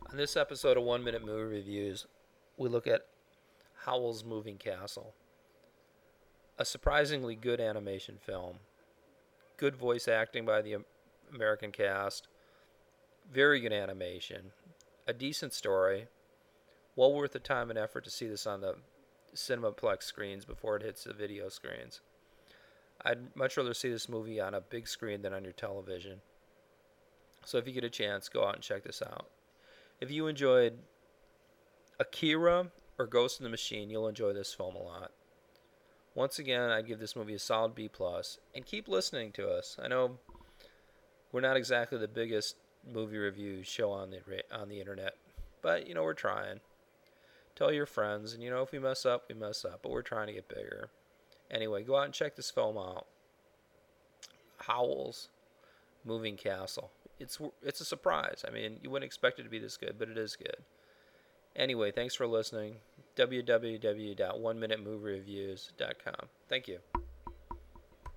In this episode of 1 Minute Movie Reviews, we look at Howl's Moving Castle, a surprisingly good animation film. Good voice acting by the American cast, very good animation, a decent story, well worth the time and effort to see this on the Cinemaplex screens before it hits the video screens. I'd much rather see this movie on a big screen than on your television. So if you get a chance, go out and check this out. If you enjoyed Akira or Ghost in the Machine, you'll enjoy this film a lot. Once again, I'd give this movie a solid B+, and keep listening to us. I know we're not exactly the biggest movie review show on the internet, but we're trying. Tell your friends, and if we mess up, we mess up, but we're trying to get bigger. Anyway, go out and check this film out. Howl's Moving Castle. It's a surprise. I mean, you wouldn't expect it to be this good, but it is good. Anyway, thanks for listening. www.oneminutemoviereviews.com. Thank you.